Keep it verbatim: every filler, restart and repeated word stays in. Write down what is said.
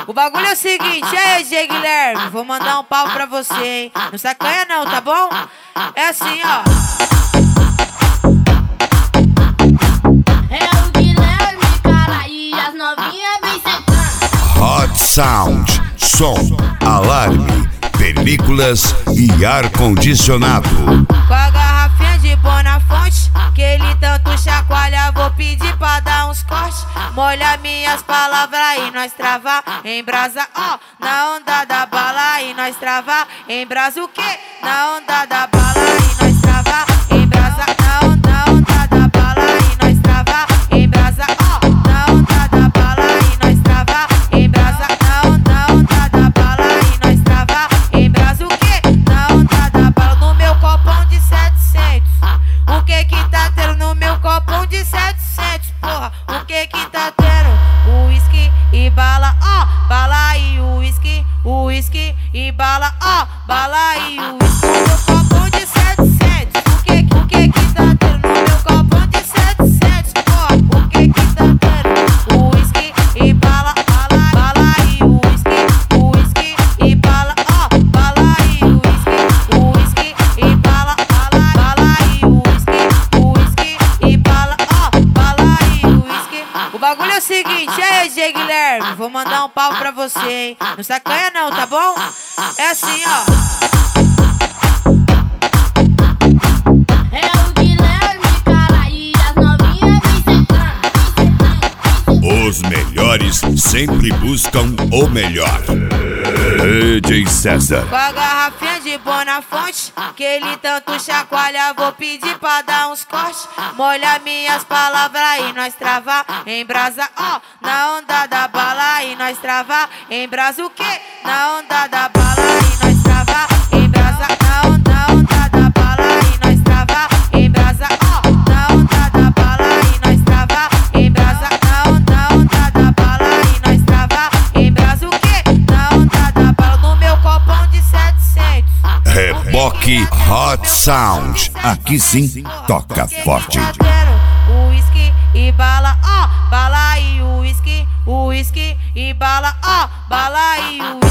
O bagulho é o seguinte, aí, G. Guilherme, vou mandar um pau pra você, hein? Não sacanha não, tá bom? É assim, ó. É o Guilherme, cara, e as novinhas vem sentando. Hot Sound, som, alarme, películas e ar-condicionado. Com a garrafinha de Bonafonte, que ele tanto chacoalha, vou pedir pra dar uns cortes. Molha minhas palavras e nós travar em brasa, ó. Na onda da bala e nós travar em brasa o quê? Na onda da bala e nós travar em brasa. Na onda, na onda da bala e nós travar em brasa, ó. Na onda da bala e nós travar em brasa. Na onda, na onda da bala e nós travar em brasa o quê? Na onda da bala no meu copão de setecentos. O que que tá tendo no meu copão de setecentos, porra? O que que tá tendo? Uísque e bala, ó. Bala e uísque, uísque e bala, ó. Bala e uísque no meu copão de setecentos. O que, o que que tá tendo no meu copão de setecentos, porra? O que que tá tendo? Uísque e bala, bala, bala e uísque, uísque e bala, ó. Bala e uísque, uísque e bala, bala, bala e uísque, uísque e bala, ó. Bala e uísque. O bagulho é o seguinte, aí, G. Guilherme, vou mandar um pau pra você, hein? Não sacanha não, tá bom? É assim, ó. É o Guilherme, cara, e as novinhas vem sentando. Os melhores sempre buscam o melhor. D J César. Com a garrafinha de Bonafonte, que ele tanto chacoalha, vou pedir pra dar uns cortes. Molha minhas palavras e nós travar em brasa, ó. Na onda da bala e nós travar em brasa o quê? Na onda da bala e nós travar em brasa. Na onda, na onda da bala e nós travar em brasa, ó. Na onda da bala e nós travar em brasa. Na onda, na onda da bala e nós travar em brasa o quê? Na onda da bala no meu copão de setecentos. Reboque Hot Sound. Aqui sim, toca forte. Uísque e bala, ó. Bala e uísque, uísque e bala, ó. Bala e uísque.